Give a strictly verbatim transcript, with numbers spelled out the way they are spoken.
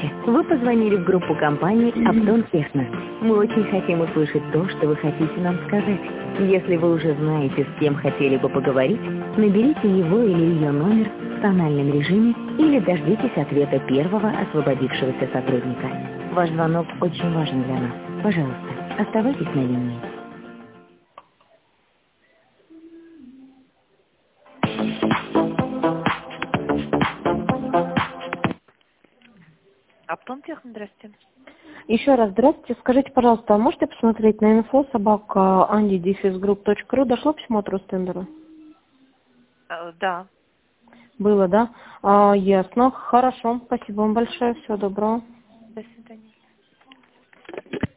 Здравствуйте. Вы позвонили в группу компании «Аптон Техно». Мы очень хотим услышать то, что вы хотите нам сказать. Если вы уже знаете, с кем хотели бы поговорить, наберите его или ее номер в тональном режиме или дождитесь ответа первого освободившегося сотрудника. Ваш звонок очень важен для нас. Пожалуйста, оставайтесь на линии. Аптон Техно, здрасте. Еще раз здравствуйте. Скажите, пожалуйста, а можете посмотреть на инфо собака анди дефис групп точка ру? Дошло письмо от Ростендера? Э, Да. Было, да? А, ясно. Хорошо. Спасибо вам большое. Всего доброго. До свидания.